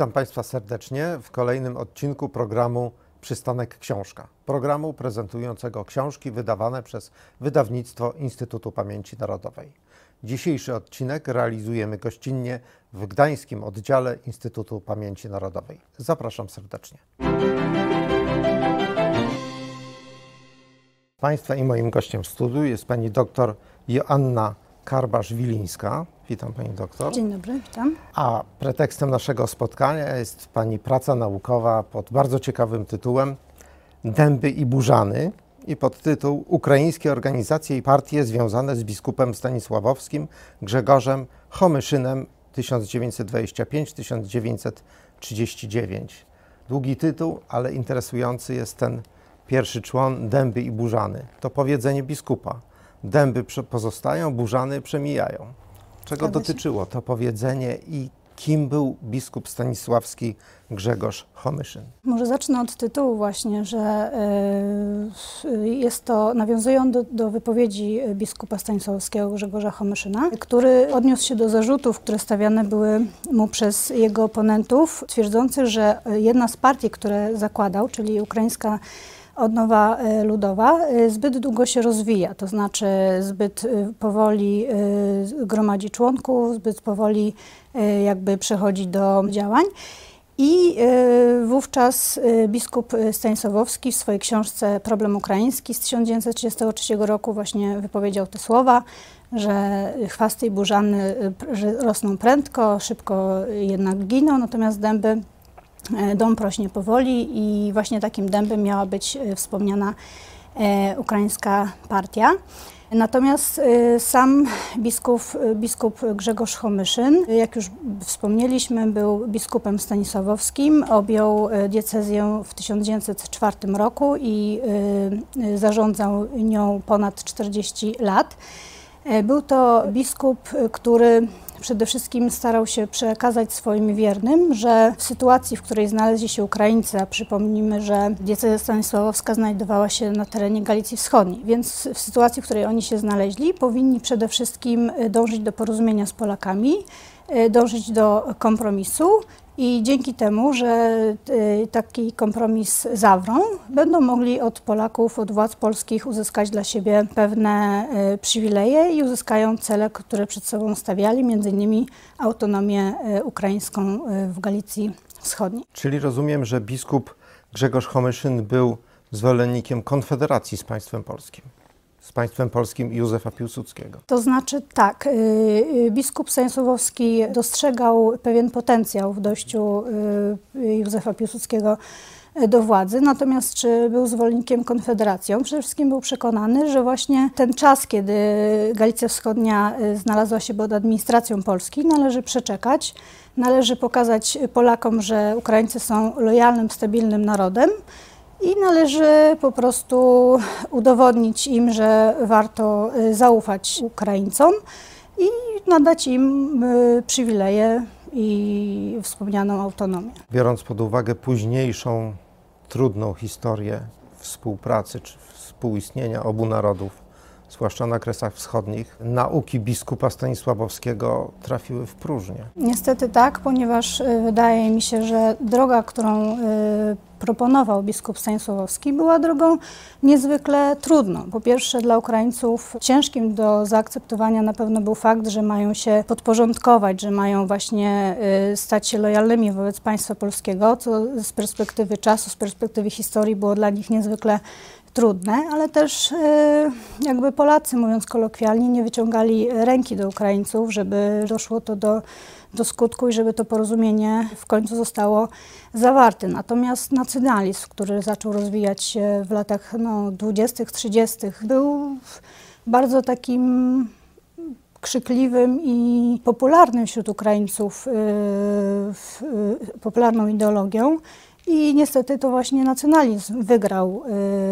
Witam Państwa serdecznie w kolejnym odcinku programu Przystanek Książka. Programu prezentującego książki wydawane przez Wydawnictwo Instytutu Pamięci Narodowej. Dzisiejszy odcinek realizujemy gościnnie w gdańskim oddziale Instytutu Pamięci Narodowej. Zapraszam serdecznie. Państwa i moim gościem w studiu jest pani doktor Joanna Karbasz-Wilińska. Witam pani doktor. Dzień dobry, witam. A pretekstem naszego spotkania jest pani praca naukowa pod bardzo ciekawym tytułem Dęby i Burzany i podtytuł Ukraińskie organizacje i partie związane z biskupem stanisławowskim Grzegorzem Homyszynem 1925-1939. Długi tytuł, ale interesujący jest ten pierwszy człon Dęby i Burzany. To powiedzenie biskupa. Dęby pozostają, burzany przemijają. Czego dotyczyło to powiedzenie i kim był biskup stanisławski Grzegorz Homyszyn? Może zacznę od tytułu właśnie, że jest to, nawiązują do wypowiedzi biskupa stanisławskiego Grzegorza Homyszyna, który odniósł się do zarzutów, które stawiane były mu przez jego oponentów, twierdzących, że jedna z partii, które zakładał, czyli Ukraińska Odnowa Ludowa, zbyt długo się rozwija, to znaczy zbyt powoli gromadzi członków, zbyt powoli jakby przechodzi do działań. I wówczas biskup stanisławowski w swojej książce Problem Ukraiński z 1933 roku właśnie wypowiedział te słowa, że chwasty i burzany rosną prędko, szybko jednak giną, natomiast dęby dąb rośnie powoli i właśnie takim dębem miała być wspomniana ukraińska partia. Natomiast sam biskup Grzegorz Homyszyn, jak już wspomnieliśmy, był biskupem stanisławowskim, objął diecezję w 1904 roku i zarządzał nią ponad 40 lat. Był to biskup, który przede wszystkim starał się przekazać swoim wiernym, że w sytuacji, w której znaleźli się Ukraińcy, a przypomnijmy, że diecezja stanisławowska znajdowała się na terenie Galicji Wschodniej, więc w sytuacji, w której oni się znaleźli, powinni przede wszystkim dążyć do porozumienia z Polakami, dążyć do kompromisu i dzięki temu, że taki kompromis zawrą, będą mogli od Polaków, od władz polskich uzyskać dla siebie pewne przywileje i uzyskają cele, które przed sobą stawiali, między innymi autonomię ukraińską w Galicji Wschodniej. Czyli rozumiem, że biskup Grzegorz Homyszyn był zwolennikiem konfederacji z państwem polskim. Z państwem polskim i Józefa Piłsudskiego. To znaczy tak, biskup stanisławowski dostrzegał pewien potencjał w dojściu Józefa Piłsudskiego do władzy, natomiast czy był zwolennikiem konfederacji? On przede wszystkim był przekonany, że właśnie ten czas, kiedy Galicja Wschodnia znalazła się pod administracją Polski, należy przeczekać, należy pokazać Polakom, że Ukraińcy są lojalnym, stabilnym narodem, i należy po prostu udowodnić im, że warto zaufać Ukraińcom i nadać im przywileje i wspomnianą autonomię. Biorąc pod uwagę późniejszą, trudną historię współpracy czy współistnienia obu narodów, zwłaszcza na Kresach Wschodnich, nauki biskupa stanisławowskiego trafiły w próżnię. Niestety tak, ponieważ wydaje mi się, że droga, którą proponował biskup stanisławowski, była drogą niezwykle trudną. Po pierwsze, dla Ukraińców ciężkim do zaakceptowania na pewno był fakt, że mają się podporządkować, że mają właśnie stać się lojalnymi wobec państwa polskiego, co z perspektywy czasu, z perspektywy historii było dla nich niezwykle trudne, ale też jakby Polacy, mówiąc kolokwialnie, nie wyciągali ręki do Ukraińców, żeby doszło to do skutku i żeby to porozumienie w końcu zostało zawarte. Natomiast nacjonalizm, który zaczął rozwijać się w latach 20., 30., był bardzo takim krzykliwym i popularnym wśród Ukraińców, popularną ideologią. I niestety to właśnie nacjonalizm wygrał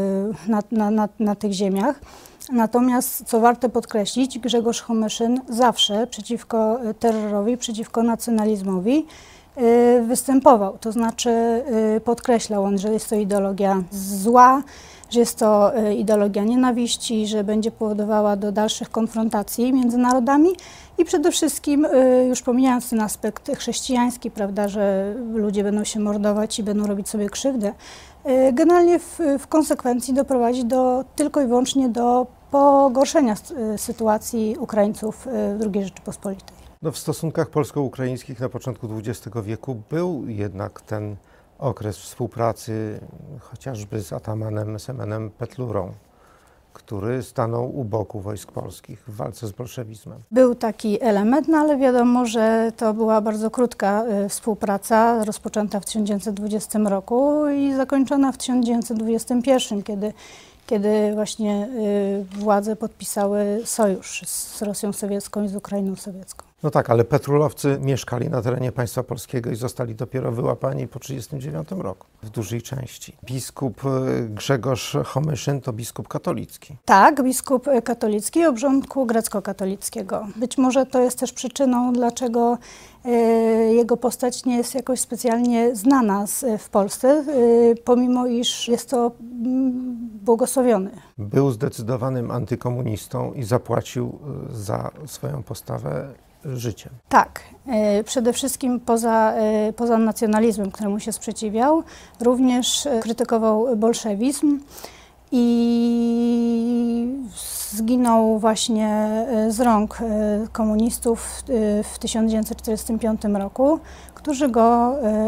na tych ziemiach. Natomiast, co warto podkreślić, Grzegorz Homyszyn zawsze przeciwko terrorowi, przeciwko nacjonalizmowi występował. To znaczy podkreślał on, że jest to ideologia zła, że jest to ideologia nienawiści, że będzie powodowała do dalszych konfrontacji między narodami i przede wszystkim, już pomijając ten aspekt chrześcijański, prawda, że ludzie będą się mordować i będą robić sobie krzywdę, generalnie w konsekwencji doprowadzi tylko i wyłącznie do pogorszenia sytuacji Ukraińców w II Rzeczypospolitej. No, w stosunkach polsko-ukraińskich na początku XX wieku był jednak ten okres współpracy chociażby z atamanem Semenem Petlurą, który stanął u boku wojsk polskich w walce z bolszewizmem. Był taki element, no ale wiadomo, że to była bardzo krótka współpraca, rozpoczęta w 1920 roku i zakończona w 1921, kiedy właśnie władze podpisały sojusz z Rosją sowiecką i z Ukrainą sowiecką. No tak, ale petrolowcy mieszkali na terenie państwa polskiego i zostali dopiero wyłapani po 1939 roku, w dużej części. Biskup Grzegorz Homyszyn to biskup katolicki. Tak, biskup katolicki obrządku grecko-katolickiego. Być może to jest też przyczyną, dlaczego jego postać nie jest jakoś specjalnie znana w Polsce, pomimo iż jest to błogosławiony. Był zdecydowanym antykomunistą i zapłacił za swoją postawę życiem. Tak, przede wszystkim poza nacjonalizmem, któremu się sprzeciwiał, również krytykował bolszewizm i zginął właśnie z rąk komunistów w 1945 roku, którzy go